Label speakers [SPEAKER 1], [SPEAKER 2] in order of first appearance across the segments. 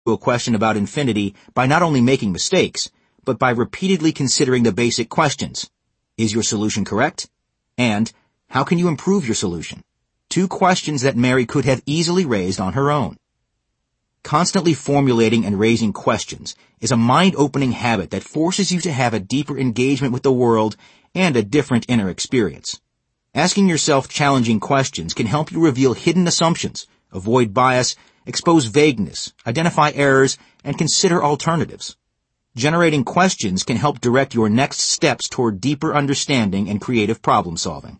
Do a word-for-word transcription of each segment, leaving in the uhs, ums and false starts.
[SPEAKER 1] a question about infinity by not only making mistakes, but by repeatedly considering the basic questions. Is your solution correct? And how can you improve your solution? Two questions that Mary could have easily raised on her own. Constantly formulating and raising questions is a mind-opening habit that forces you to have a deeper engagement with the world and a different inner experience. Asking yourself challenging questions can help you reveal hidden assumptions, avoid bias, expose vagueness, identify errors, and consider alternatives. Generating questions can help direct your next steps toward deeper understanding and creative problem solving.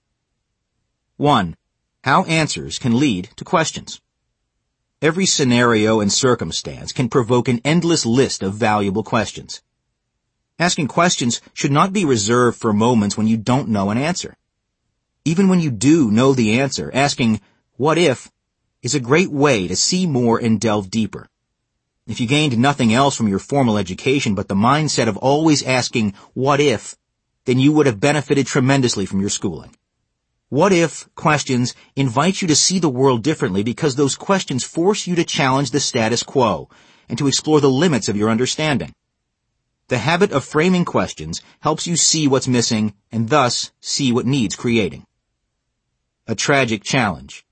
[SPEAKER 1] one. How answers can lead to questions. Every scenario and circumstance can provoke an endless list of valuable questions. Asking questions should not be reserved for moments when you don't know an answer. Even when you do know the answer, asking, "What if?" is a great way to see more and delve deeper. If you gained nothing else from your formal education but the mindset of always asking, "What if?" then you would have benefited tremendously from your schooling. What if questions invite you to see the world differently because those questions force you to challenge the status quo and to explore the limits of your understanding. The habit of framing questions helps you see what's missing and thus see what needs creating. A tragic challenge.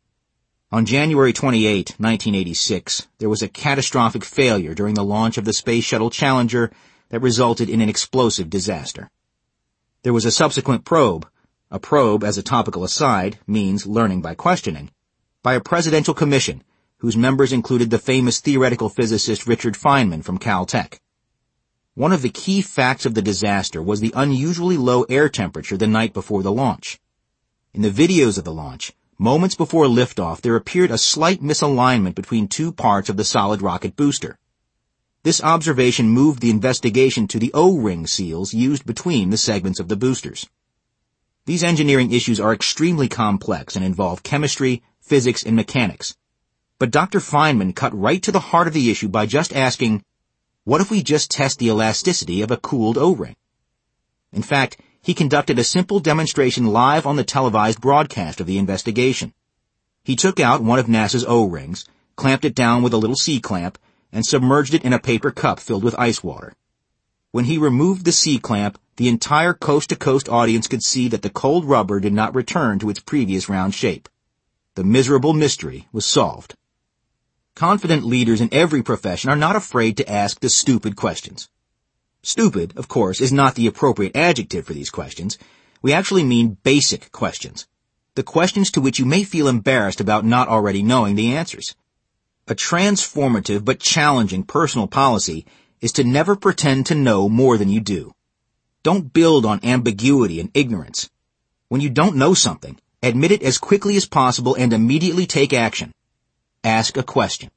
[SPEAKER 1] On January twenty-eighth, nineteen eighty-six, there was a catastrophic failure during the launch of the Space Shuttle Challenger that resulted in an explosive disaster. There was a subsequent probe. A probe, as a topical aside, means learning by questioning, by a presidential commission, whose members included the famous theoretical physicist Richard Feynman from Caltech. One of the key facts of the disaster was the unusually low air temperature the night before the launch. In the videos of the launch, moments before liftoff, there appeared a slight misalignment between two parts of the solid rocket booster. This observation moved the investigation to the O-ring seals used between the segments of the boosters. These engineering issues are extremely complex and involve chemistry, physics, and mechanics. But Doctor Feynman cut right to the heart of the issue by just asking, what if we just test the elasticity of a cooled O-ring? In fact, he conducted a simple demonstration live on the televised broadcast of the investigation. He took out one of NASA's O-rings, clamped it down with a little C-clamp, and submerged it in a paper cup filled with ice water. When he removed the C-clamp, the entire coast-to-coast audience could see that the cold rubber did not return to its previous round shape. The miserable mystery was solved. Confident leaders in every profession are not afraid to ask the stupid questions. Stupid, of course, is not the appropriate adjective for these questions. We actually mean basic questions. The questions to which you may feel embarrassed about not already knowing the answers. A transformative but challenging personal policy is to never pretend to know more than you do. Don't build on ambiguity and ignorance. When you don't know something, admit it as quickly as possible and immediately take action. Ask a question.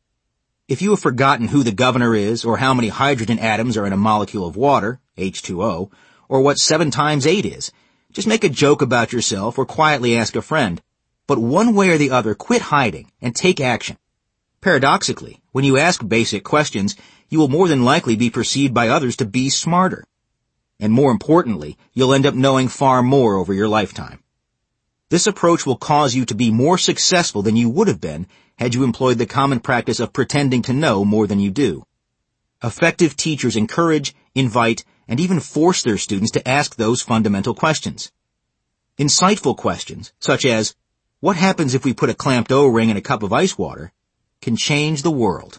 [SPEAKER 1] If you have forgotten who the governor is, or how many hydrogen atoms are in a molecule of water, H two O, or what seven times eight is, just make a joke about yourself or quietly ask a friend. But one way or the other, quit hiding and take action. Paradoxically, when you ask basic questions, you will more than likely be perceived by others to be smarter. And more importantly, you'll end up knowing far more over your lifetime. This approach will cause you to be more successful than you would have been had you employed the common practice of pretending to know more than you do. Effective teachers encourage, invite, and even force their students to ask those fundamental questions. Insightful questions, such as, what happens if we put a clamped O-ring in a cup of ice water, can change the world.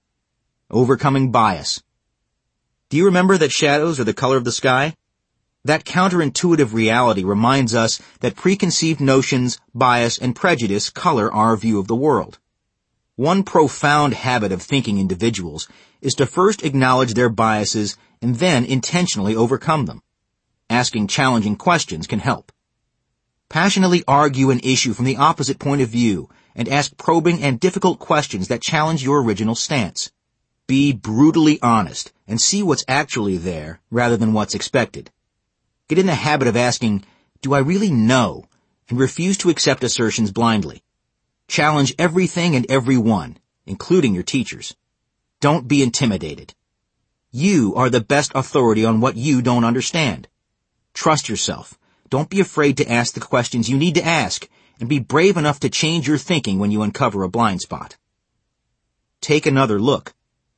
[SPEAKER 1] Overcoming bias. Do you remember that shadows are the color of the sky? That counterintuitive reality reminds us that preconceived notions, bias, and prejudice color our view of the world. One profound habit of thinking individuals is to first acknowledge their biases and then intentionally overcome them. Asking challenging questions can help. Passionately argue an issue from the opposite point of view and ask probing and difficult questions that challenge your original stance. Be brutally honest and see what's actually there rather than what's expected. Get in the habit of asking, do I really know? And refuse to accept assertions blindly. Challenge everything and everyone, including your teachers. Don't be intimidated. You are the best authority on what you don't understand. Trust yourself. Don't be afraid to ask the questions you need to ask, and be brave enough to change your thinking when you uncover a blind spot. Take another look.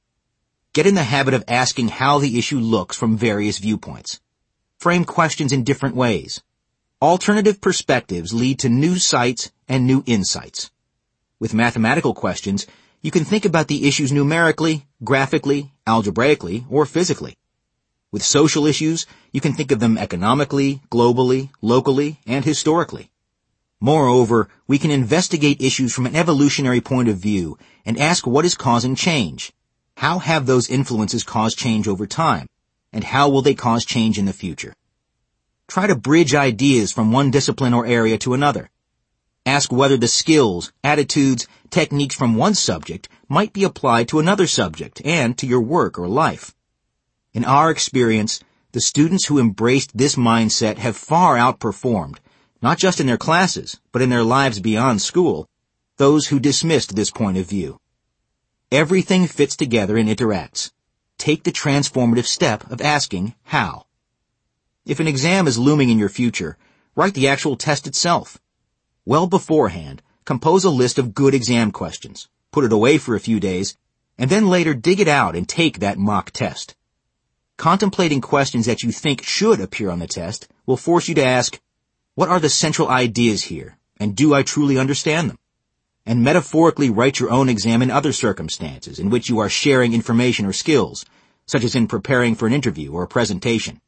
[SPEAKER 1] Get in the habit of asking how the issue looks from various viewpoints. Frame questions in different ways. Alternative perspectives lead to new sights and new insights. With mathematical questions, you can think about the issues numerically, graphically, algebraically, or physically. With social issues, you can think of them economically, globally, locally, and historically. Moreover, we can investigate issues from an evolutionary point of view and ask what is causing change. How have those influences caused change over time? And how will they cause change in the future? Try to bridge ideas from one discipline or area to another. Ask whether the skills, attitudes, techniques from one subject might be applied to another subject and to your work or life. In our experience, the students who embraced this mindset have far outperformed, not just in their classes, but in their lives beyond school, those who dismissed this point of view. Everything fits together and interacts. Take the transformative step of asking how. If an exam is looming in your future, write the actual test itself. Well beforehand, compose a list of good exam questions, put it away for a few days, and then later dig it out and take that mock test. Contemplating questions that you think should appear on the test will force you to ask, what are the central ideas here, and do I truly understand them? And metaphorically write your own exam in other circumstances in which you are sharing information or skills, such as in preparing for an interview or a presentation.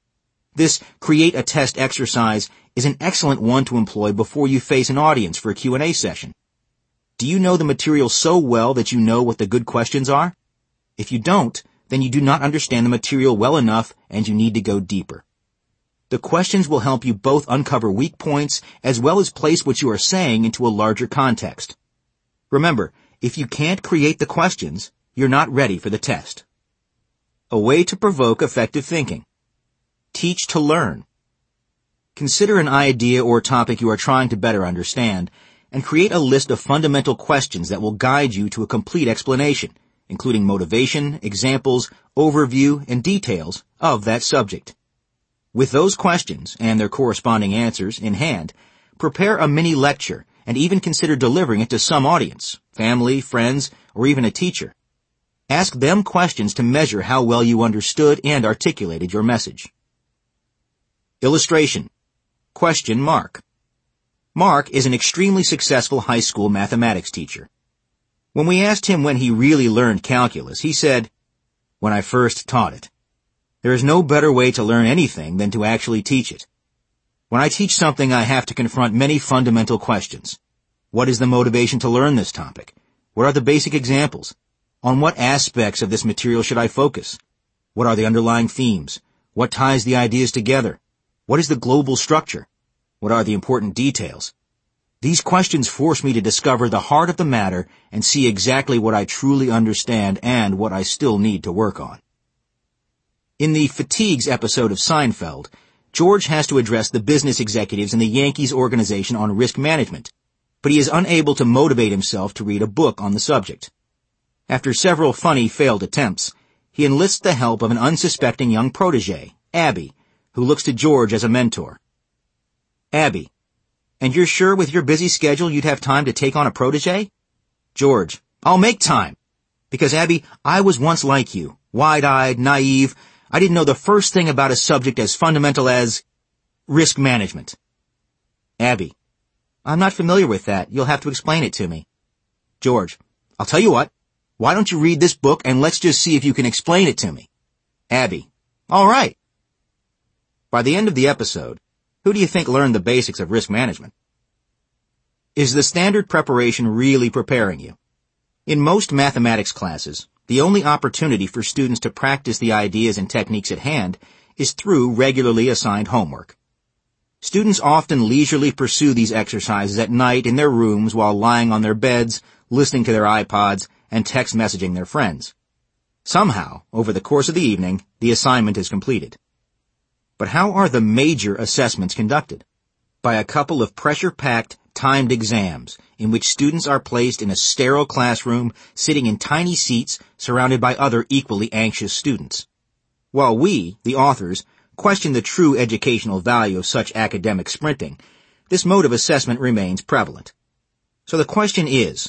[SPEAKER 1] This create a test exercise is an excellent one to employ before you face an audience for a Q and A session. Do you know the material so well that you know what the good questions are? If you don't, then you do not understand the material well enough and you need to go deeper. The questions will help you both uncover weak points as well as place what you are saying into a larger context. Remember, if you can't create the questions, you're not ready for the test. A way to provoke effective thinking. Teach to learn. Consider an idea or topic you are trying to better understand and create a list of fundamental questions that will guide you to a complete explanation, including motivation, examples, overview, and details of that subject. With those questions and their corresponding answers in hand, prepare a mini lecture and even consider delivering it to some audience, family, friends, or even a teacher. Ask them questions to measure how well you understood and articulated your message. Illustration. Question Mark. Mark is an extremely successful high school mathematics teacher. When we asked him when he really learned calculus, he said, "When I first taught it. There is no better way to learn anything than to actually teach it. When I teach something, I have to confront many fundamental questions. What is the motivation to learn this topic? What are the basic examples? On what aspects of this material should I focus? What are the underlying themes? What ties the ideas together? What is the global structure? What are the important details? These questions force me to discover the heart of the matter and see exactly what I truly understand and what I still need to work on." In the Fatigues episode of Seinfeld, George has to address the business executives in the Yankees organization on risk management, but he is unable to motivate himself to read a book on the subject. After several funny failed attempts, he enlists the help of an unsuspecting young protege, Abby, who looks to George as a mentor. Abby: "And you're sure with your busy schedule you'd have time to take on a protege?" George: "I'll make time. Because, Abby, I was once like you, wide-eyed, naive. I didn't know the first thing about a subject as fundamental as risk management." Abby: "I'm not familiar with that. You'll have to explain it to me." George: "I'll tell you what. Why don't you read this book and let's just see if you can explain it to me." Abby: "All right." By the end of the episode, who do you think learned the basics of risk management? Is the standard preparation really preparing you? In most mathematics classes, the only opportunity for students to practice the ideas and techniques at hand is through regularly assigned homework. Students often leisurely pursue these exercises at night in their rooms while lying on their beds, listening to their iPods, and text messaging their friends. Somehow, over the course of the evening, the assignment is completed. But how are the major assessments conducted? By a couple of pressure-packed, timed exams in which students are placed in a sterile classroom, sitting in tiny seats surrounded by other equally anxious students. While we, the authors, question the true educational value of such academic sprinting, this mode of assessment remains prevalent. So the question is,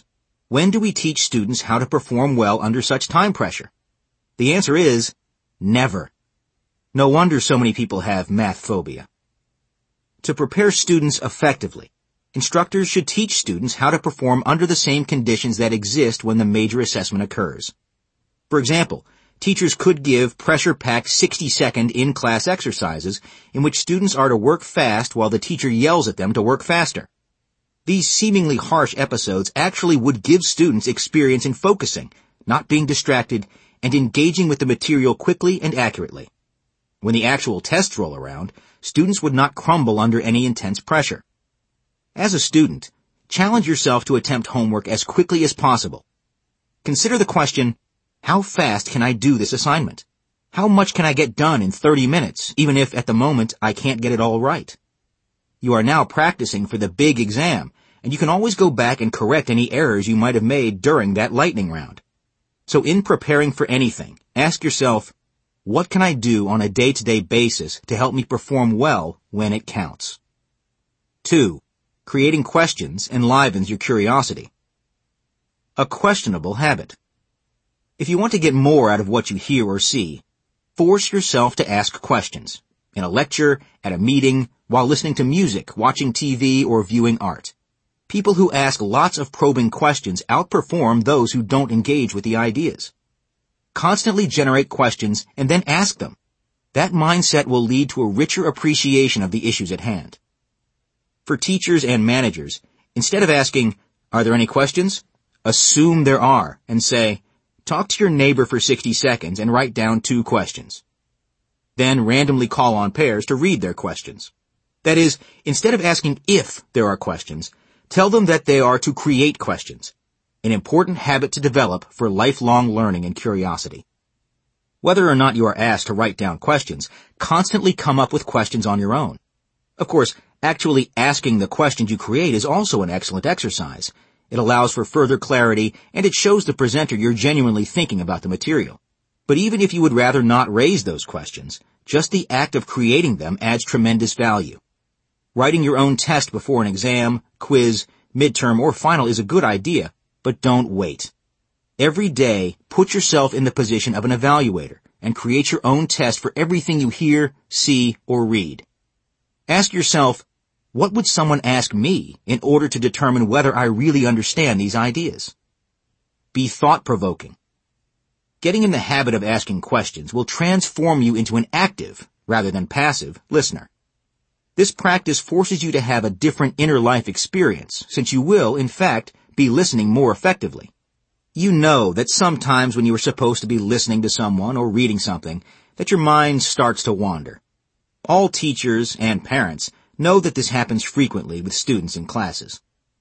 [SPEAKER 1] When do we teach students how to perform well under such time pressure? The answer is never. No wonder so many people have math phobia. To prepare students effectively, instructors should teach students how to perform under the same conditions that exist when the major assessment occurs. For example, teachers could give pressure-packed sixty-second in-class exercises in which students are to work fast while the teacher yells at them to work faster. These seemingly harsh episodes actually would give students experience in focusing, not being distracted, and engaging with the material quickly and accurately. When the actual tests roll around, students would not crumble under any intense pressure. As a student, challenge yourself to attempt homework as quickly as possible. Consider the question, how fast can I do this assignment? How much can I get done in thirty minutes, even if at the moment I can't get it all right? You are now practicing for the big exam, and you can always go back and correct any errors you might have made during that lightning round. So in preparing for anything, ask yourself, what can I do on a day-to-day basis to help me perform well when it counts? Two, creating questions enlivens your curiosity. A questionable habit. If you want to get more out of what you hear or see, force yourself to ask questions. In a lecture, at a meeting, while listening to music, watching T V, or viewing art. People who ask lots of probing questions outperform those who don't engage with the ideas. Constantly generate questions and then ask them. That mindset will lead to a richer appreciation of the issues at hand. For teachers and managers, instead of asking, are there any questions? Assume there are and say, talk to your neighbor for sixty seconds and write down two questions. Then randomly call on pairs to read their questions. That is, instead of asking if there are questions, tell them that they are to create questions. An important habit to develop for lifelong learning and curiosity. Whether or not you are asked to write down questions, constantly come up with questions on your own. Of course, actually asking the questions you create is also an excellent exercise. It allows for further clarity, and it shows the presenter you're genuinely thinking about the material. But even if you would rather not raise those questions, just the act of creating them adds tremendous value. Writing your own test before an exam, quiz, midterm, or final is a good idea, but don't wait. Every day, put yourself in the position of an evaluator and create your own test for everything you hear, see, or read. Ask yourself, what would someone ask me in order to determine whether I really understand these ideas? Be thought-provoking. Getting in the habit of asking questions will transform you into an active, rather than passive, listener. This practice forces you to have a different inner life experience, since you will, in fact, be listening more effectively. You know that sometimes when you are supposed to be listening to someone or reading something, that your mind starts to wander. All teachers and parents know that this happens frequently with students in classes.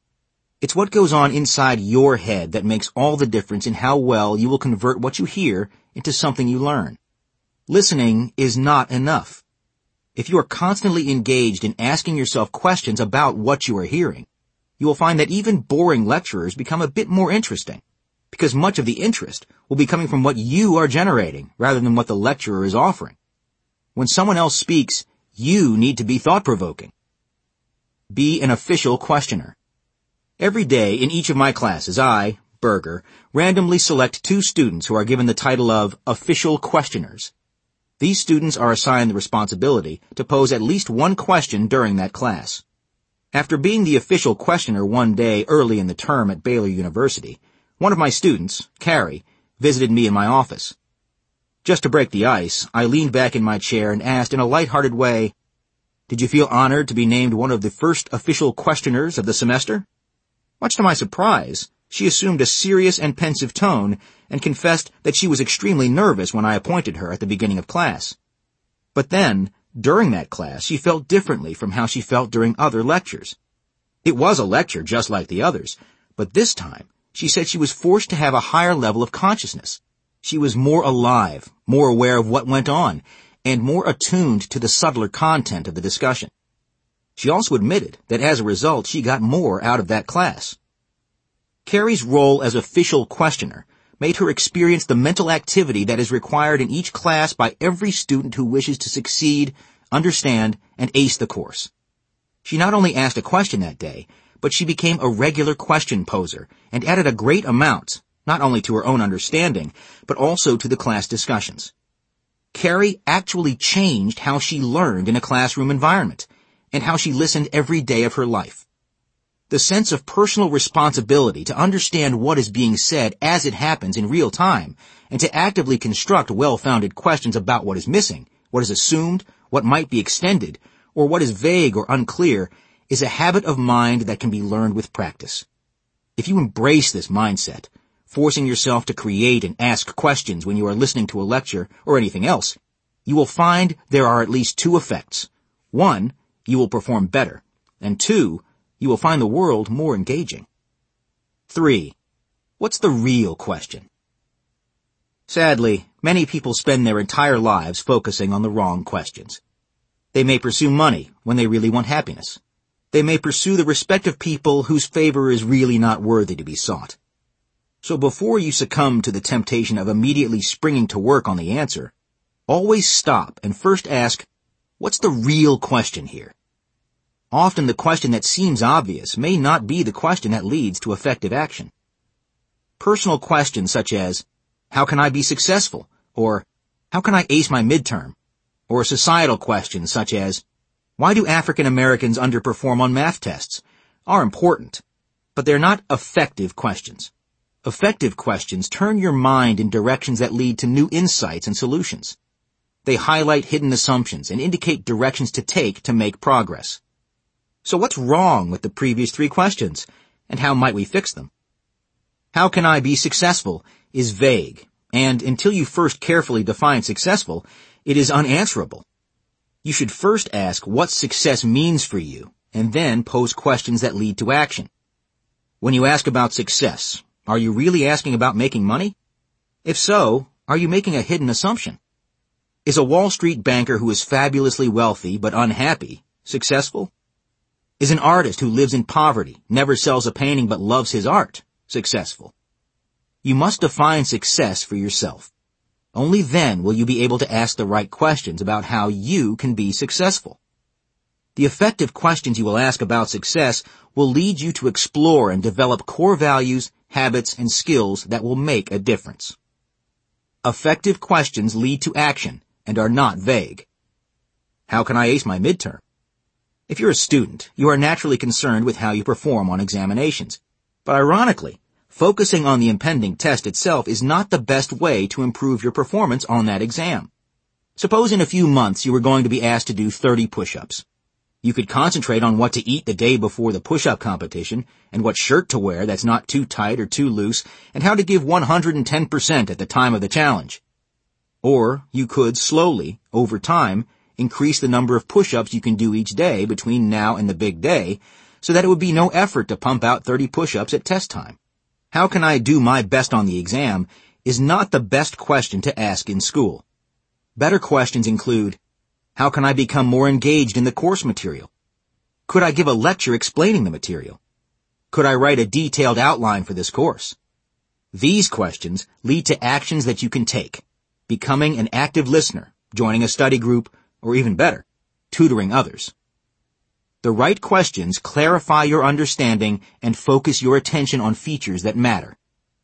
[SPEAKER 1] It's what goes on inside your head that makes all the difference in how well you will convert what you hear into something you learn. Listening is not enough. If you are constantly engaged in asking yourself questions about what you are hearing, you will find that even boring lecturers become a bit more interesting, because much of the interest will be coming from what you are generating rather than what the lecturer is offering. When someone else speaks, you need to be thought-provoking. Be an official questioner. Every day in each of my classes, I, Berger, randomly select two students who are given the title of official questioners. These students are assigned the responsibility to pose at least one question during that class. After being the official questioner one day early in the term at Baylor University, one of my students, Carrie, visited me in my office. Just to break the ice, I leaned back in my chair and asked in a light-hearted way, "Did you feel honored to be named one of the first official questioners of the semester?" Much to my surprise, she assumed a serious and pensive tone and confessed that she was extremely nervous when I appointed her at the beginning of class. But then, during that class, she felt differently from how she felt during other lectures. It was a lecture just like the others, but this time, she said she was forced to have a higher level of consciousness. She was more alive, more aware of what went on, and more attuned to the subtler content of the discussion. She also admitted that as a result, she got more out of that class. Carrie's role as official questioner made her experience the mental activity that is required in each class by every student who wishes to succeed, understand, and ace the course. She not only asked a question that day, but she became a regular question poser and added a great amount, not only to her own understanding, but also to the class discussions. Carrie actually changed how she learned in a classroom environment and how she listened every day of her life. The sense of personal responsibility to understand what is being said as it happens in real time and to actively construct well-founded questions about what is missing, what is assumed, what might be extended, or what is vague or unclear is a habit of mind that can be learned with practice. If you embrace this mindset, forcing yourself to create and ask questions when you are listening to a lecture or anything else, you will find there are at least two effects. One, you will perform better, and two, you will find the world more engaging. Three, what's the real question? Sadly, many people spend their entire lives focusing on the wrong questions. They may pursue money when they really want happiness. They may pursue the respect of people whose favor is really not worthy to be sought. So before you succumb to the temptation of immediately springing to work on the answer, always stop and first ask, what's the real question here? Often the question that seems obvious may not be the question that leads to effective action. Personal questions such as, how can I be successful? Or, how can I ace my midterm? Or societal questions such as, why do African Americans underperform on math tests? Are important, but they're not effective questions. Effective questions turn your mind in directions that lead to new insights and solutions. They highlight hidden assumptions and indicate directions to take to make progress. So what's wrong with the previous three questions, and how might we fix them? How can I be successful is vague, and until you first carefully define successful, it is unanswerable. You should first ask what success means for you, and then pose questions that lead to action. When you ask about success, are you really asking about making money? If so, are you making a hidden assumption? Is a Wall Street banker who is fabulously wealthy but unhappy successful? Is an artist who lives in poverty, never sells a painting but loves his art, successful? You must define success for yourself. Only then will you be able to ask the right questions about how you can be successful. The effective questions you will ask about success will lead you to explore and develop core values, habits, and skills that will make a difference. Effective questions lead to action and are not vague. How can I ace my midterm? If you're a student, you are naturally concerned with how you perform on examinations. But ironically, focusing on the impending test itself is not the best way to improve your performance on that exam. Suppose in a few months you were going to be asked to do thirty push-ups. You could concentrate on what to eat the day before the push-up competition, and what shirt to wear that's not too tight or too loose, and how to give one hundred ten percent at the time of the challenge. Or you could slowly, over time, increase the number of push-ups you can do each day between now and the big day, so that it would be no effort to pump out thirty push-ups at test time. How can I do my best on the exam is not the best question to ask in school. Better questions include, how can I become more engaged in the course material? Could I give a lecture explaining the material? Could I write a detailed outline for this course? These questions lead to actions that you can take, becoming an active listener, joining a study group, or even better, tutoring others. The right questions clarify your understanding and focus your attention on features that matter.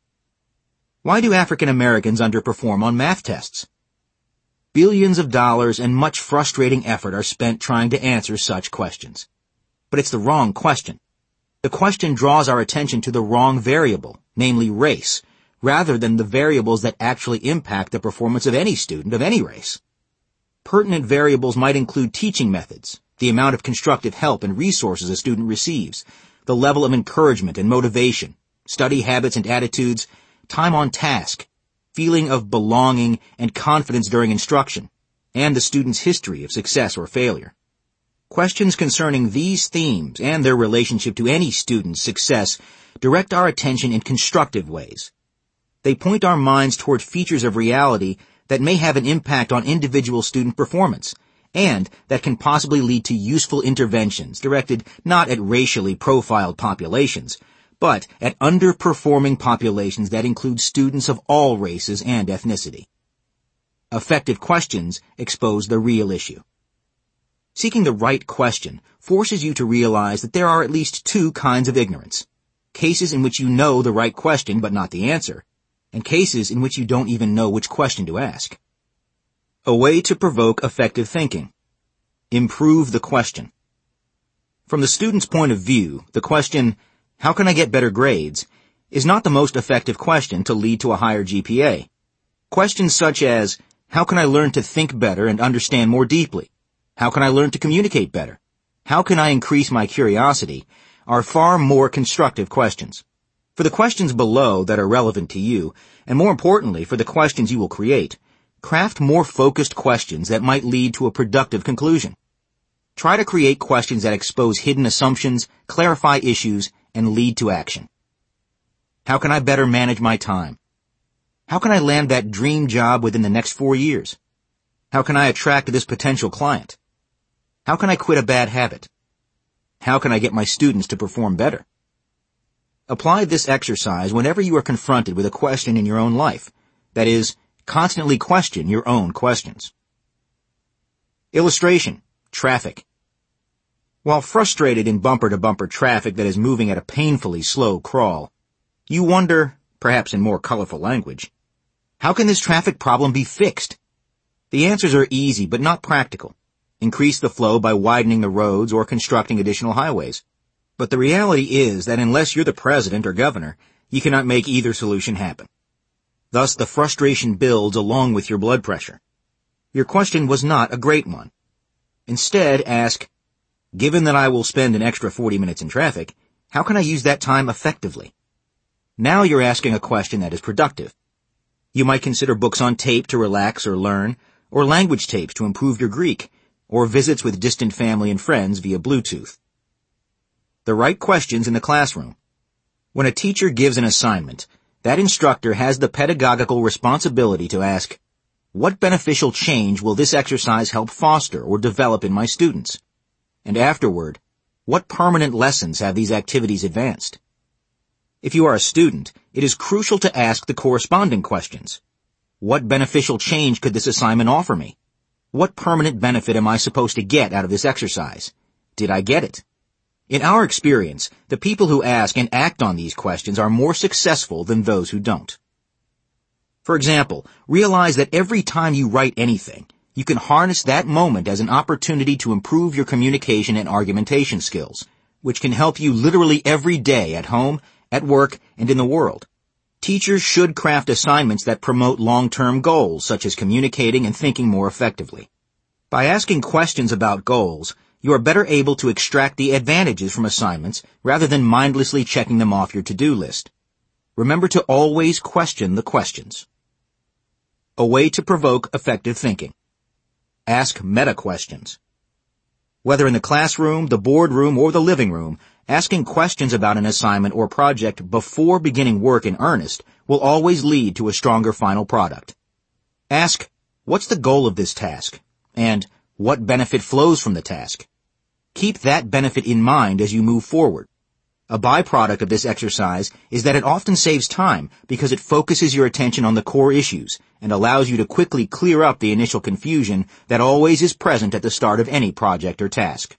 [SPEAKER 1] Why do African Americans underperform on math tests? Billions of dollars and much frustrating effort are spent trying to answer such questions. But it's the wrong question. The question draws our attention to the wrong variable, namely race, rather than the variables that actually impact the performance of any student of any race. Pertinent variables might include teaching methods, the amount of constructive help and resources a student receives, the level of encouragement and motivation, study habits and attitudes, time on task, feeling of belonging and confidence during instruction, and the student's history of success or failure. Questions concerning these themes and their relationship to any student's success direct our attention in constructive ways. They point our minds toward features of reality that may have an impact on individual student performance, and that can possibly lead to useful interventions directed not at racially profiled populations, but at underperforming populations that include students of all races and ethnicity. Effective questions expose the real issue. Seeking the right question forces you to realize that there are at least two kinds of ignorance. Cases in which you know the right question but not the answer, and cases in which you don't even know which question to ask. A way to provoke effective thinking. Improve the question. From the student's point of view, the question, how can I get better grades, is not the most effective question to lead to a higher G P A. Questions such as, how can I learn to think better and understand more deeply? How can I learn to communicate better? How can I increase my curiosity? Are far more constructive questions. For the questions below that are relevant to you, and more importantly for the questions you will create, craft more focused questions that might lead to a productive conclusion. Try to create questions that expose hidden assumptions, clarify issues, and lead to action. How can I better manage my time? How can I land that dream job within the next four years? How can I attract this potential client? How can I quit a bad habit? How can I get my students to perform better? Apply this exercise whenever you are confronted with a question in your own life. That is, constantly question your own questions. Illustration. Traffic. While frustrated in bumper-to-bumper traffic that is moving at a painfully slow crawl, you wonder, perhaps in more colorful language, how can this traffic problem be fixed? The answers are easy but not practical. Increase the flow by widening the roads or constructing additional highways. But the reality is that unless you're the president or governor, you cannot make either solution happen. Thus, the frustration builds along with your blood pressure. Your question was not a great one. Instead, ask, given that I will spend an extra forty minutes in traffic, how can I use that time effectively? Now you're asking a question that is productive. You might consider books on tape to relax or learn, or language tapes to improve your Greek, or visits with distant family and friends via Bluetooth. The right questions in the classroom. When a teacher gives an assignment, that instructor has the pedagogical responsibility to ask, what beneficial change will this exercise help foster or develop in my students? And afterward, what permanent lessons have these activities advanced? If you are a student, it is crucial to ask the corresponding questions. What beneficial change could this assignment offer me? What permanent benefit am I supposed to get out of this exercise? Did I get it? In our experience, the people who ask and act on these questions are more successful than those who don't. For example, realize that every time you write anything, you can harness that moment as an opportunity to improve your communication and argumentation skills, which can help you literally every day at home, at work, and in the world. Teachers should craft assignments that promote long-term goals, such as communicating and thinking more effectively. By asking questions about goals, you are better able to extract the advantages from assignments rather than mindlessly checking them off your to-do list. Remember to always question the questions. A way to provoke effective thinking. Ask meta-questions. Whether in the classroom, the boardroom, or the living room, asking questions about an assignment or project before beginning work in earnest will always lead to a stronger final product. Ask, what's the goal of this task? And what benefit flows from the task? Keep that benefit in mind as you move forward. A byproduct of this exercise is that it often saves time because it focuses your attention on the core issues and allows you to quickly clear up the initial confusion that always is present at the start of any project or task.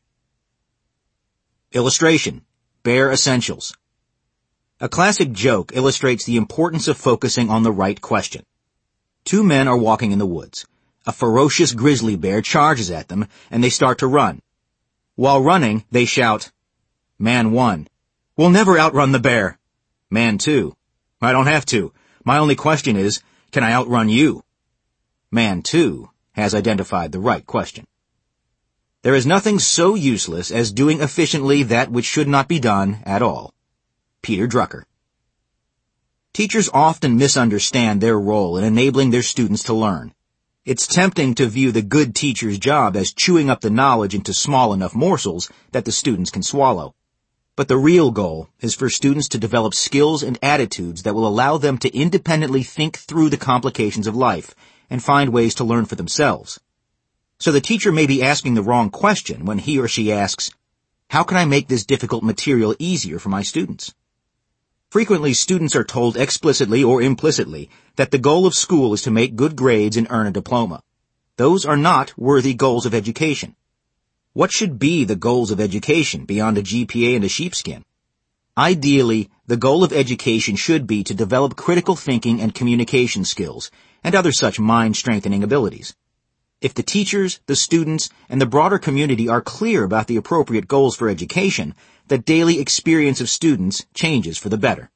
[SPEAKER 1] Illustration. Bare essentials. A classic joke illustrates the importance of focusing on the right question. Two men are walking in the woods. A ferocious grizzly bear charges at them, and they start to run. While running, they shout, Man one, we'll never outrun the bear. Man two, I don't have to. My only question is, can I outrun you? Man two has identified the right question. There is nothing so useless as doing efficiently that which should not be done at all. Peter Drucker. Teachers often misunderstand their role in enabling their students to learn. It's tempting to view the good teacher's job as chewing up the knowledge into small enough morsels that the students can swallow. But the real goal is for students to develop skills and attitudes that will allow them to independently think through the complications of life and find ways to learn for themselves. So the teacher may be asking the wrong question when he or she asks, how can I make this difficult material easier for my students? Frequently, students are told explicitly or implicitly that the goal of school is to make good grades and earn a diploma. Those are not worthy goals of education. What should be the goals of education beyond a G P A and a sheepskin? Ideally, the goal of education should be to develop critical thinking and communication skills and other such mind-strengthening abilities. If the teachers, the students, and the broader community are clear about the appropriate goals for education, the daily experience of students changes for the better.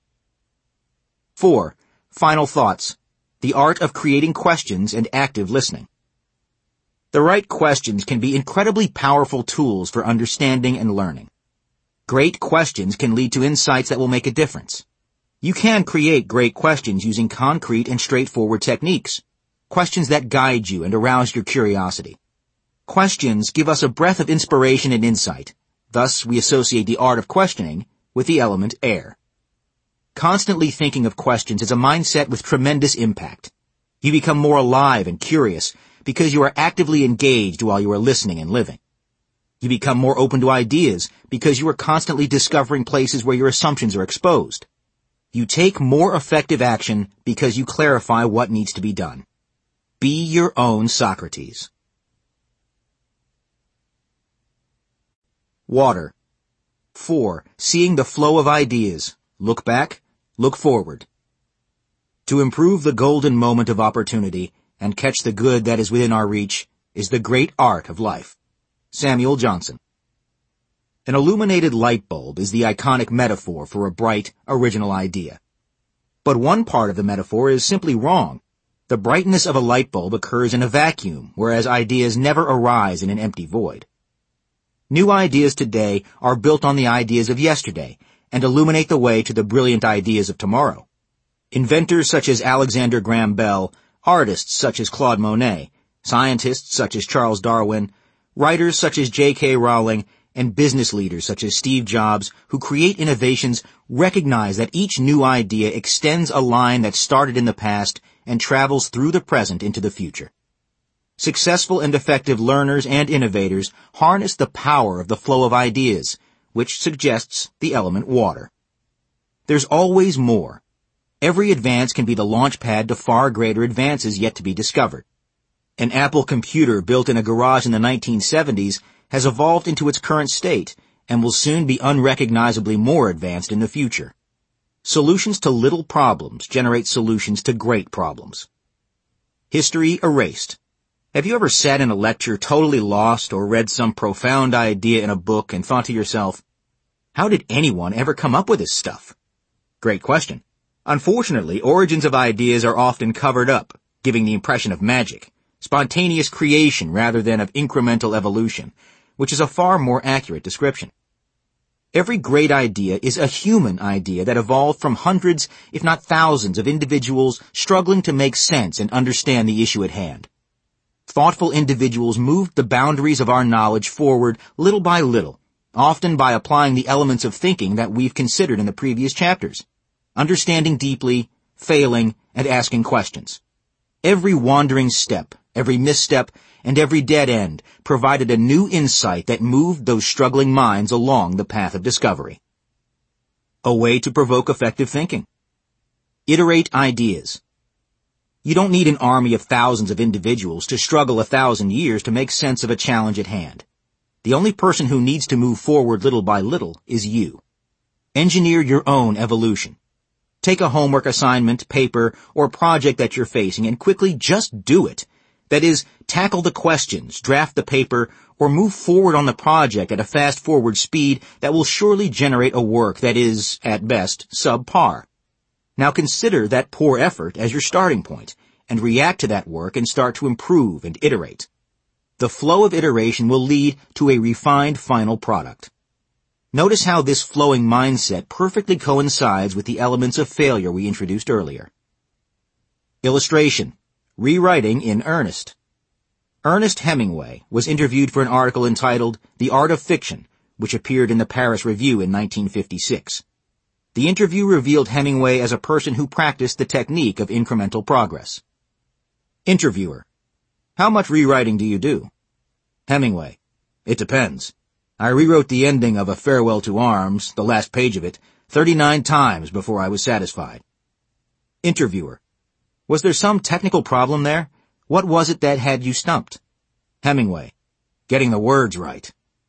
[SPEAKER 1] Four. Final thoughts. The art of creating questions and active listening. The right questions can be incredibly powerful tools for understanding and learning. Great questions can lead to insights that will make a difference. You can create great questions using concrete and straightforward techniques. Questions that guide you and arouse your curiosity. Questions give us a breath of inspiration and insight. Thus, we associate the art of questioning with the element air. Constantly thinking of questions is a mindset with tremendous impact. You become more alive and curious because you are actively engaged while you are listening and living. You become more open to ideas because you are constantly discovering places where your assumptions are exposed. You take more effective action because you clarify what needs to be done. Be your own Socrates. Water. Four. Seeing the flow of ideas. Look back, look forward. To improve the golden moment of opportunity and catch the good that is within our reach is the great art of life. Samuel Johnson. An illuminated light bulb is the iconic metaphor for a bright, original idea. But one part of the metaphor is simply wrong. The brightness of a light bulb occurs in a vacuum, whereas ideas never arise in an empty void. New ideas today are built on the ideas of yesterday and illuminate the way to the brilliant ideas of tomorrow. Inventors such as Alexander Graham Bell, artists such as Claude Monet, scientists such as Charles Darwin, writers such as J K Rowling, and business leaders such as Steve Jobs who create innovations recognize that each new idea extends a line that started in the past and travels through the present into the future. Successful and effective learners and innovators harness the power of the flow of ideas, which suggests the element water. There's always more. Every advance can be the launch pad to far greater advances yet to be discovered. An Apple computer built in a garage in the nineteen seventies has evolved into its current state and will soon be unrecognizably more advanced in the future. Solutions to little problems generate solutions to great problems. History erased. Have you ever sat in a lecture totally lost or read some profound idea in a book and thought to yourself, how did anyone ever come up with this stuff? Great question. Unfortunately, origins of ideas are often covered up, giving the impression of magic, spontaneous creation rather than of incremental evolution, which is a far more accurate description. Every great idea is a human idea that evolved from hundreds, if not thousands, of individuals struggling to make sense and understand the issue at hand. Thoughtful individuals moved the boundaries of our knowledge forward little by little, often by applying the elements of thinking that we've considered in the previous chapters, understanding deeply, failing, and asking questions. Every wandering step, every misstep, and every dead end provided a new insight that moved those struggling minds along the path of discovery. A way to provoke effective thinking. Iterate ideas. You don't need an army of thousands of individuals to struggle a thousand years to make sense of a challenge at hand. The only person who needs to move forward little by little is you. Engineer your own evolution. Take a homework assignment, paper, or project that you're facing and quickly just do it. That is, tackle the questions, draft the paper, or move forward on the project at a fast-forward speed that will surely generate a work that is, at best, subpar. Now consider that poor effort as your starting point, and react to that work and start to improve and iterate. The flow of iteration will lead to a refined final product. Notice how this flowing mindset perfectly coincides with the elements of failure we introduced earlier. Illustration. Rewriting in earnest. Ernest Hemingway was interviewed for an article entitled The Art of Fiction, which appeared in the Paris Review in nineteen fifty-six. The interview revealed Hemingway as a person who practiced the technique of incremental progress. Interviewer. How much rewriting do you do? Hemingway. It depends. I rewrote the ending of A Farewell to Arms, the last page of it, thirty-nine times before I was satisfied. Interviewer. Was there some technical problem there? What was it that had you stumped? Hemingway. getting the words right.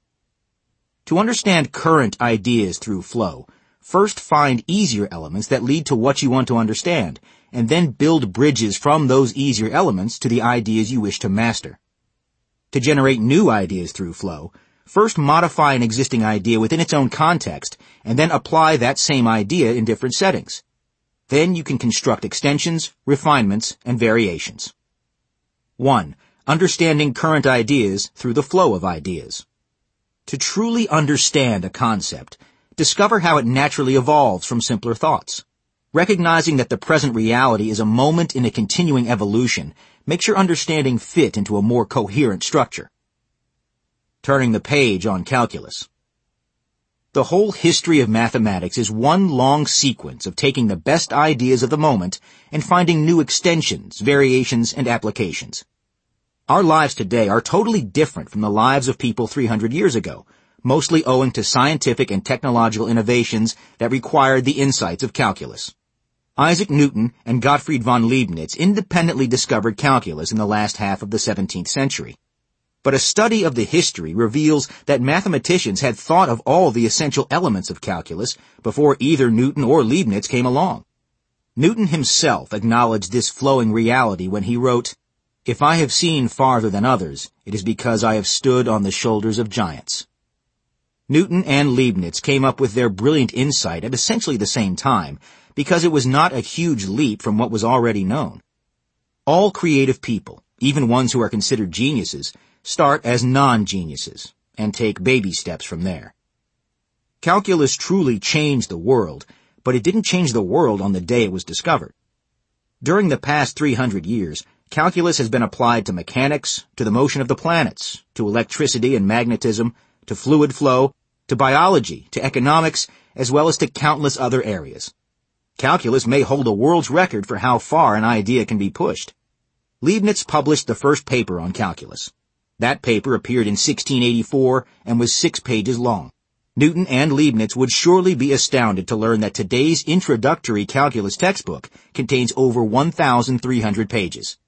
[SPEAKER 1] To understand current ideas through flow, first find easier elements that lead to what you want to understand, and then build bridges from those easier elements to the ideas you wish to master. To generate new ideas through flow, first modify an existing idea within its own context, and then apply that same idea in different settings. Then you can construct extensions, refinements, and variations. one. Understanding current ideas through the flow of ideas. To truly understand a concept, discover how it naturally evolves from simpler thoughts. Recognizing that the present reality is a moment in a continuing evolution makes your understanding fit into a more coherent structure. Turning the page on calculus. The whole history of mathematics is one long sequence of taking the best ideas of the moment and finding new extensions, variations, and applications. Our lives today are totally different from the lives of people three hundred years ago, mostly owing to scientific and technological innovations that required the insights of calculus. Isaac Newton and Gottfried von Leibniz independently discovered calculus in the last half of the seventeenth century. But a study of the history reveals that mathematicians had thought of all the essential elements of calculus before either Newton or Leibniz came along. Newton himself acknowledged this flowing reality when he wrote, "If I have seen farther than others, it is because I have stood on the shoulders of giants." Newton and Leibniz came up with their brilliant insight at essentially the same time, because it was not a huge leap from what was already known. All creative people, even ones who are considered geniuses, start as non-geniuses and take baby steps from there. Calculus truly changed the world, but it didn't change the world on the day it was discovered. During the past three hundred years, calculus has been applied to mechanics, to the motion of the planets, to electricity and magnetism, to fluid flow, to biology, to economics, as well as to countless other areas. Calculus may hold a world's record for how far an idea can be pushed. Leibniz published the first paper on calculus. That paper appeared in sixteen eighty-four and was six pages long. Newton and Leibniz would surely be astounded to learn that today's introductory calculus textbook contains over one thousand three hundred pages.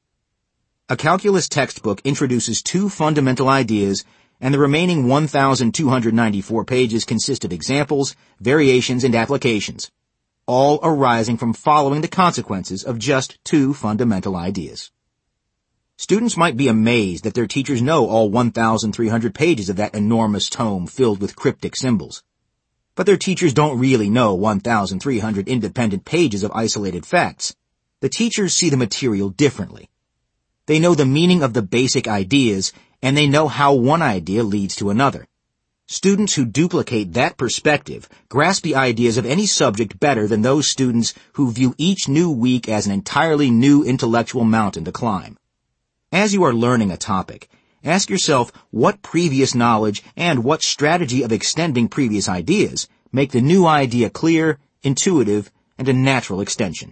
[SPEAKER 1] A calculus textbook introduces two fundamental ideas, and the remaining one thousand two hundred ninety-four pages consist of examples, variations, and applications, all arising from following the consequences of just two fundamental ideas. Students might be amazed that their teachers know all one thousand three hundred pages of that enormous tome filled with cryptic symbols. But their teachers don't really know one thousand three hundred independent pages of isolated facts. The teachers see the material differently. They know the meaning of the basic ideas, and they know how one idea leads to another. Students who duplicate that perspective grasp the ideas of any subject better than those students who view each new week as an entirely new intellectual mountain to climb. As you are learning a topic, ask yourself what previous knowledge and what strategy of extending previous ideas make the new idea clear, intuitive, and a natural extension.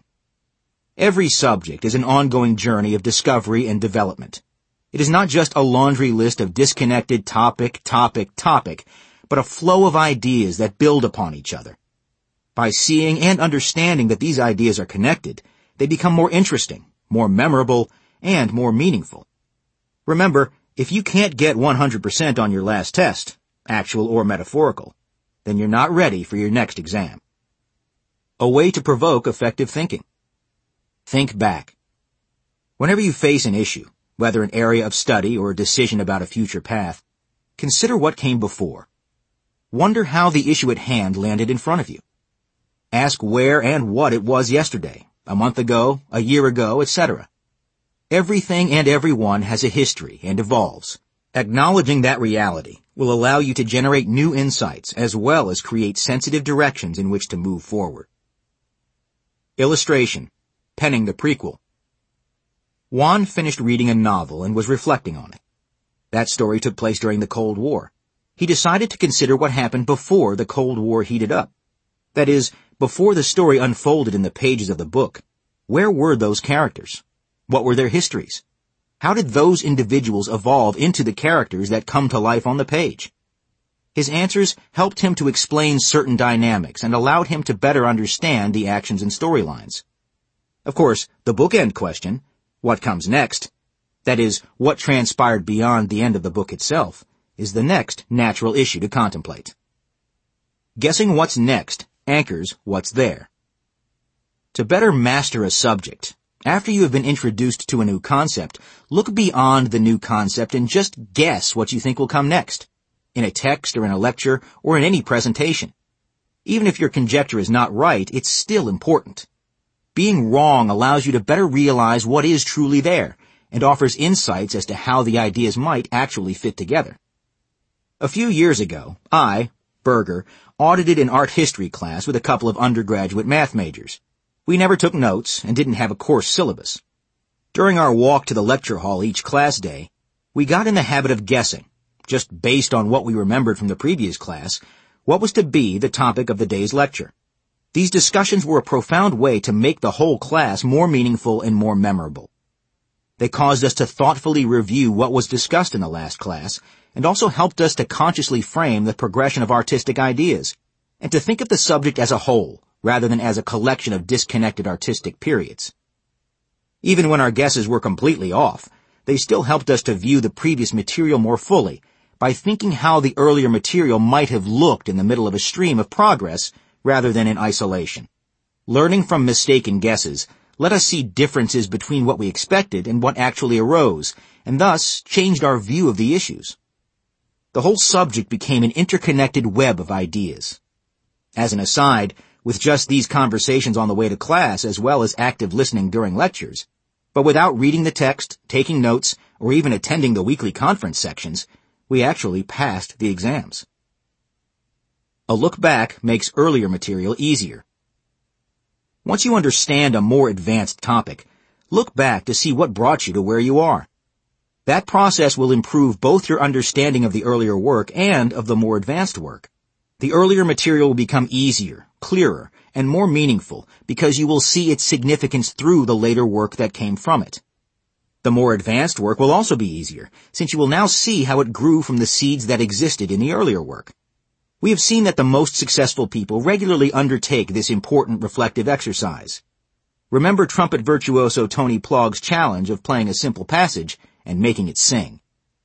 [SPEAKER 1] Every subject is an ongoing journey of discovery and development. It is not just a laundry list of disconnected topic, topic, topic, but a flow of ideas that build upon each other. By seeing and understanding that these ideas are connected, they become more interesting, more memorable, and more meaningful. Remember, if you can't get one hundred percent on your last test, actual or metaphorical, then you're not ready for your next exam. A way to provoke effective thinking. Think back. Whenever you face an issue, whether an area of study or a decision about a future path, consider what came before. Wonder how the issue at hand landed in front of you. Ask where and what it was yesterday, a month ago, a year ago, et cetera. Everything and everyone has a history and evolves. Acknowledging that reality will allow you to generate new insights as well as create sensitive directions in which to move forward. Illustration: penning the prequel. Juan finished reading a novel and was reflecting on it. That story took place during the Cold War. He decided to consider what happened before the Cold War heated up. That is, before the story unfolded in the pages of the book. Where were those characters? What were their histories? How did those individuals evolve into the characters that come to life on the page? His answers helped him to explain certain dynamics and allowed him to better understand the actions and storylines. Of course, the bookend question, what comes next, that is, what transpired beyond the end of the book itself, is the next natural issue to contemplate. Guessing what's next anchors what's there. To better master a subject, after you have been introduced to a new concept, look beyond the new concept and just guess what you think will come next, in a text or in a lecture or in any presentation. Even if your conjecture is not right, it's still important. Being wrong allows you to better realize what is truly there and offers insights as to how the ideas might actually fit together. A few years ago, I, Berger, audited an art history class with a couple of undergraduate math majors. We never took notes and didn't have a course syllabus. During our walk to the lecture hall each class day, we got in the habit of guessing, just based on what we remembered from the previous class, what was to be the topic of the day's lecture. These discussions were a profound way to make the whole class more meaningful and more memorable. They caused us to thoughtfully review what was discussed in the last class, and also helped us to consciously frame the progression of artistic ideas, and to think of the subject as a whole, rather than as a collection of disconnected artistic periods. Even when our guesses were completely off, they still helped us to view the previous material more fully, by thinking how the earlier material might have looked in the middle of a stream of progress, rather than in isolation. Learning from mistaken guesses let us see differences between what we expected and what actually arose, and thus changed our view of the issues. The whole subject became an interconnected web of ideas. As an aside, with just these conversations on the way to class as well as active listening during lectures, but without reading the text, taking notes, or even attending the weekly conference sections, we actually passed the exams. A look back makes earlier material easier. Once you understand a more advanced topic, look back to see what brought you to where you are. That process will improve both your understanding of the earlier work and of the more advanced work. The earlier material will become easier, clearer, and more meaningful because you will see its significance through the later work that came from it. The more advanced work will also be easier, since you will now see how it grew from the seeds that existed in the earlier work. We have seen that the most successful people regularly undertake this important reflective exercise. Remember trumpet virtuoso Tony Plogg's challenge of playing a simple passage and making it sing.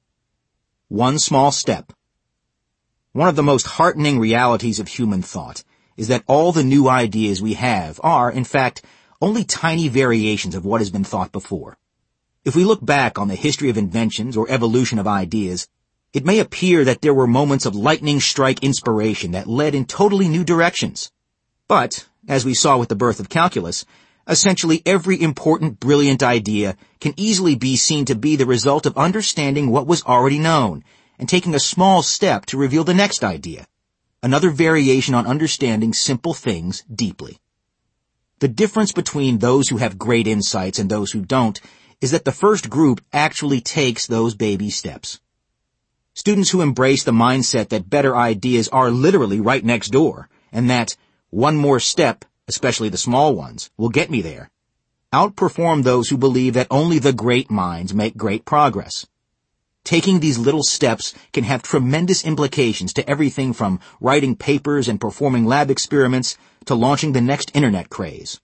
[SPEAKER 1] One small step. One of the most heartening realities of human thought is that all the new ideas we have are, in fact, only tiny variations of what has been thought before. If we look back on the history of inventions or evolution of ideas, it may appear that there were moments of lightning strike inspiration that led in totally new directions. But, as we saw with the birth of calculus, essentially every important, brilliant idea can easily be seen to be the result of understanding what was already known and taking a small step to reveal the next idea, another variation on understanding simple things deeply. The difference between those who have great insights and those who don't is that the first group actually takes those baby steps. Students who embrace the mindset that better ideas are literally right next door, and that one more step, especially the small ones, will get me there, outperform those who believe that only the great minds make great progress. Taking these little steps can have tremendous implications to everything from writing papers and performing lab experiments to launching the next internet craze.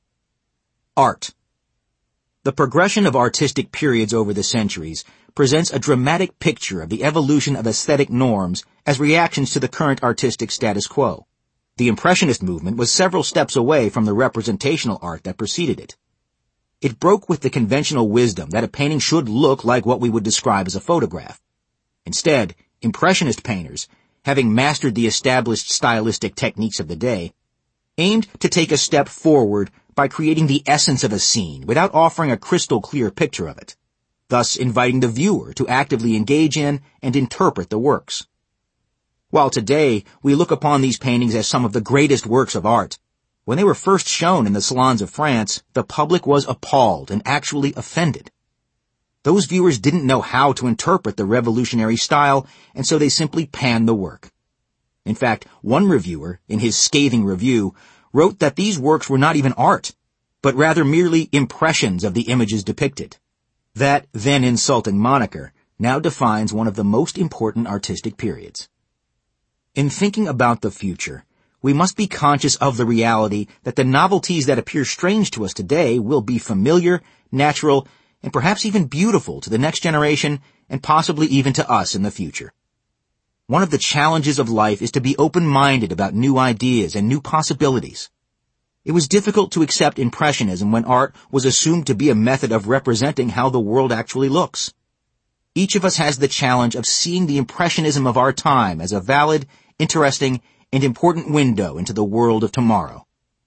[SPEAKER 1] Art. The progression of artistic periods over the centuries presents a dramatic picture of the evolution of aesthetic norms as reactions to the current artistic status quo. The Impressionist movement was several steps away from the representational art that preceded it. It broke with the conventional wisdom that a painting should look like what we would describe as a photograph. Instead, Impressionist painters, having mastered the established stylistic techniques of the day, aimed to take a step forward by creating the essence of a scene without offering a crystal-clear picture of it, thus inviting the viewer to actively engage in and interpret the works. While today we look upon these paintings as some of the greatest works of art, when they were first shown in the salons of France, the public was appalled and actually offended. Those viewers didn't know how to interpret the revolutionary style, and so they simply panned the work. In fact, one reviewer, in his scathing review, wrote that these works were not even art, but rather merely impressions of the images depicted. That then insulting moniker now defines one of the most important artistic periods. In thinking about the future, we must be conscious of the reality that the novelties that appear strange to us today will be familiar, natural, and perhaps even beautiful to the next generation and possibly even to us in the future. One of the challenges of life is to be open-minded about new ideas and new possibilities. It was difficult to accept Impressionism when art was assumed to be a method of representing how the world actually looks. Each of us has the challenge of seeing the Impressionism of our time as a valid, interesting, and important window into the world of tomorrow.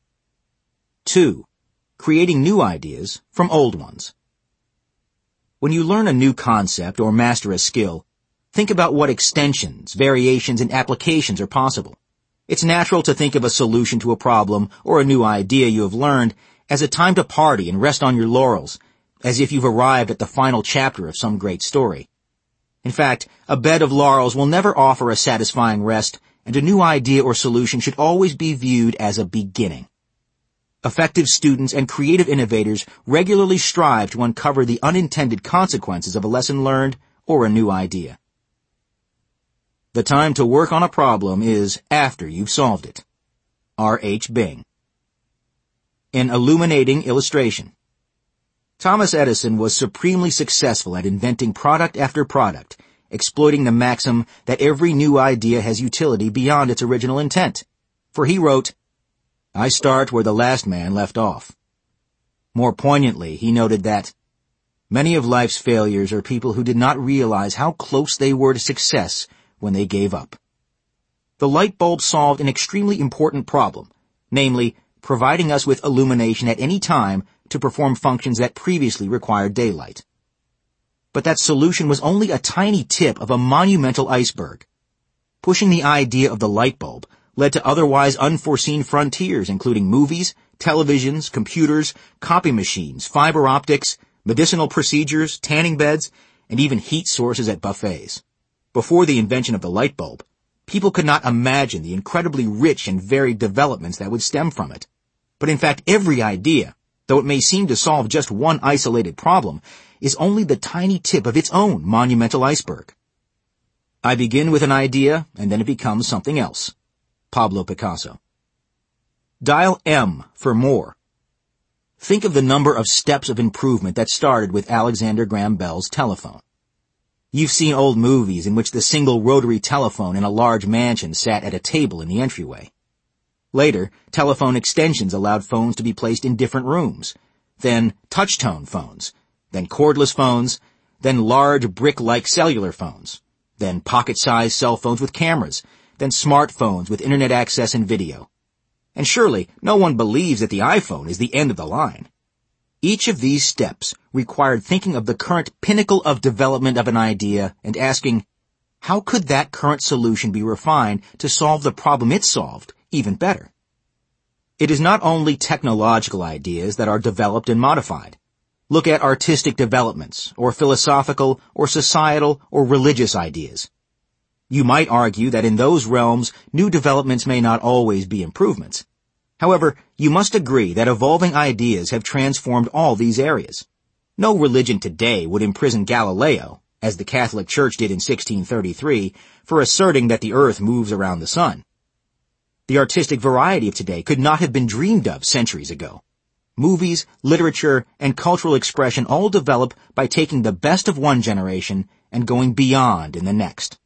[SPEAKER 1] Two, creating new ideas from old ones. When you learn a new concept or master a skill, think about what extensions, variations, and applications are possible. It's natural to think of a solution to a problem or a new idea you have learned as a time to party and rest on your laurels, as if you've arrived at the final chapter of some great story. In fact, a bed of laurels will never offer a satisfying rest, and a new idea or solution should always be viewed as a beginning. Effective students and creative innovators regularly strive to uncover the unintended consequences of a lesson learned or a new idea. The time to work on a problem is after you've solved it. R H Bing. An illuminating illustration. Thomas Edison was supremely successful at inventing product after product, exploiting the maxim that every new idea has utility beyond its original intent. For he wrote, "I start where the last man left off." More poignantly, he noted that many of life's failures are people who did not realize how close they were to success when they gave up. The light bulb solved an extremely important problem, namely, providing us with illumination at any time to perform functions that previously required daylight. But that solution was only a tiny tip of a monumental iceberg. Pushing the idea of the light bulb led to otherwise unforeseen frontiers, including movies, televisions, computers, copy machines, fiber optics, medicinal procedures, tanning beds, and even heat sources at buffets. Before the invention of the light bulb, people could not imagine the incredibly rich and varied developments that would stem from it. But in fact, every idea, though it may seem to solve just one isolated problem, is only the tiny tip of its own monumental iceberg. I begin with an idea, and then it becomes something else. Pablo Picasso. Dial M for more. Think of the number of steps of improvement that started with Alexander Graham Bell's telephone. You've seen old movies in which the single rotary telephone in a large mansion sat at a table in the entryway. Later, telephone extensions allowed phones to be placed in different rooms. Then touch-tone phones. Then cordless phones. Then large brick-like cellular phones. Then pocket-sized cell phones with cameras. Then smartphones with internet access and video. And surely, no one believes that the iPhone is the end of the line. Each of these steps required thinking of the current pinnacle of development of an idea and asking, how could that current solution be refined to solve the problem it solved even better? It is not only technological ideas that are developed and modified. Look at artistic developments, or philosophical, or societal, or religious ideas. You might argue that in those realms, new developments may not always be improvements. However, you must agree that evolving ideas have transformed all these areas. No religion today would imprison Galileo, as the Catholic Church did in sixteen thirty-three, for asserting that the earth moves around the sun. The artistic variety of today could not have been dreamed of centuries ago. Movies, literature, and cultural expression all develop by taking the best of one generation and going beyond in the next.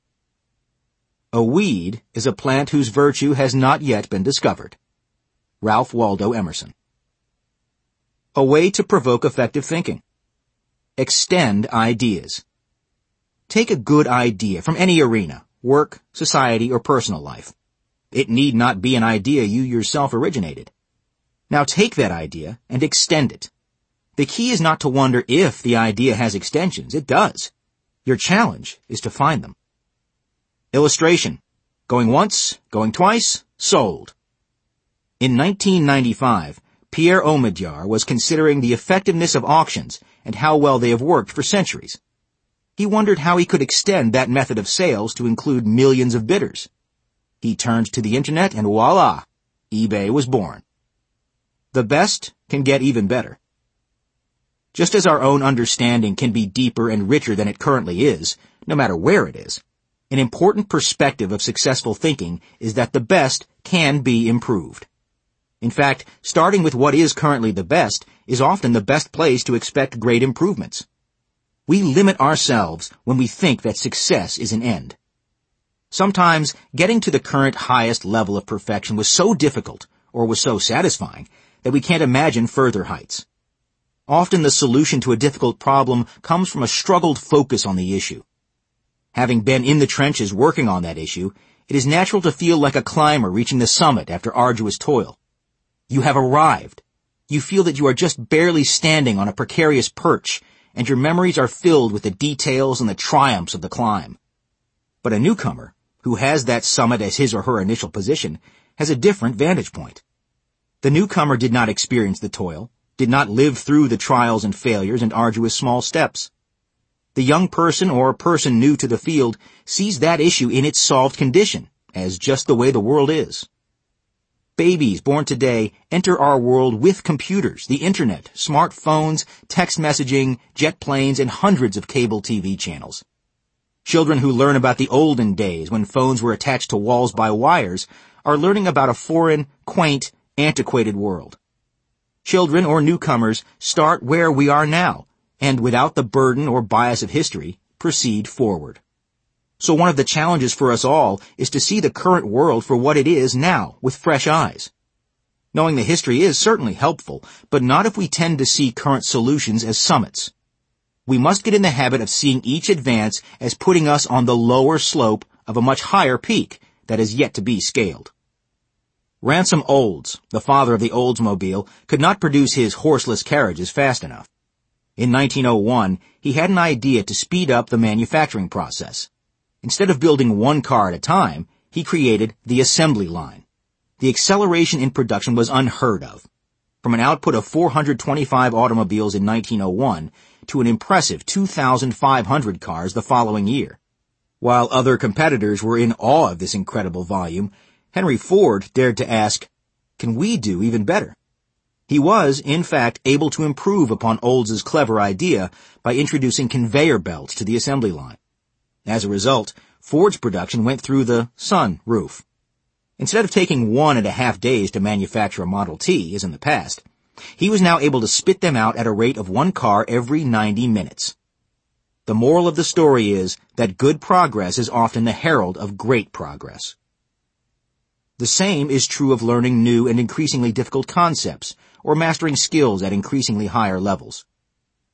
[SPEAKER 1] A weed is a plant whose virtue has not yet been discovered. Ralph Waldo Emerson. A way to provoke effective thinking. Extend ideas. Take a good idea from any arena, work, society, or personal life. It need not be an idea you yourself originated. Now take that idea and extend it. The key is not to wonder if the idea has extensions. It does. Your challenge is to find them. Illustration. Going once, going twice, sold. In nineteen ninety-five, Pierre Omidyar was considering the effectiveness of auctions and how well they have worked for centuries. He wondered how he could extend that method of sales to include millions of bidders. He turned to the internet and voila, eBay was born. The best can get even better. Just as our own understanding can be deeper and richer than it currently is, no matter where it is, an important perspective of successful thinking is that the best can be improved. In fact, starting with what is currently the best is often the best place to expect great improvements. We limit ourselves when we think that success is an end. Sometimes getting to the current highest level of perfection was so difficult or was so satisfying that we can't imagine further heights. Often the solution to a difficult problem comes from a struggled focus on the issue. Having been in the trenches working on that issue, it is natural to feel like a climber reaching the summit after arduous toil. You have arrived. You feel that you are just barely standing on a precarious perch, and your memories are filled with the details and the triumphs of the climb. But a newcomer, who has that summit as his or her initial position, has a different vantage point. The newcomer did not experience the toil, did not live through the trials and failures and arduous small steps. The young person or person new to the field sees that issue in its solved condition, as just the way the world is. Babies born today enter our world with computers, the internet, smartphones, text messaging, jet planes, and hundreds of cable T V channels. Children who learn about the olden days when phones were attached to walls by wires are learning about a foreign, quaint, antiquated world. Children or newcomers start where we are now, and without the burden or bias of history, proceed forward. So one of the challenges for us all is to see the current world for what it is now, with fresh eyes. Knowing the history is certainly helpful, but not if we tend to see current solutions as summits. We must get in the habit of seeing each advance as putting us on the lower slope of a much higher peak that is yet to be scaled. Ransom Olds, the father of the Oldsmobile, could not produce his horseless carriages fast enough. In nineteen oh one, he had an idea to speed up the manufacturing process. Instead of building one car at a time, he created the assembly line. The acceleration in production was unheard of. From an output of four hundred twenty-five automobiles in nineteen oh one to an impressive two thousand five hundred cars the following year. While other competitors were in awe of this incredible volume, Henry Ford dared to ask, "Can we do even better?" He was, in fact, able to improve upon Olds' clever idea by introducing conveyor belts to the assembly line. As a result, Ford's production went through the sun roof. Instead of taking one and a half days to manufacture a Model T, as in the past, he was now able to spit them out at a rate of one car every ninety minutes. The moral of the story is that good progress is often the herald of great progress. The same is true of learning new and increasingly difficult concepts, or mastering skills at increasingly higher levels.